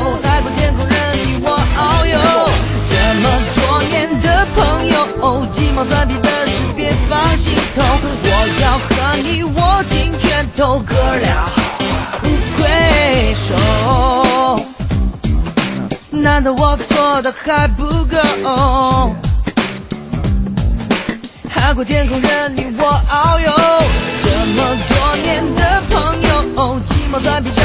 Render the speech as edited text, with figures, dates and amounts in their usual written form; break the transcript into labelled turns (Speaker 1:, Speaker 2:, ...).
Speaker 1: 海阔天空任你我遨游。这么多年的朋友，鸡毛蒜皮的事别放心头，我要和你握紧拳头，哥俩不回首。难道我做的还不够？海阔天空任你我遨游，这么多年的朋友，鸡毛蒜皮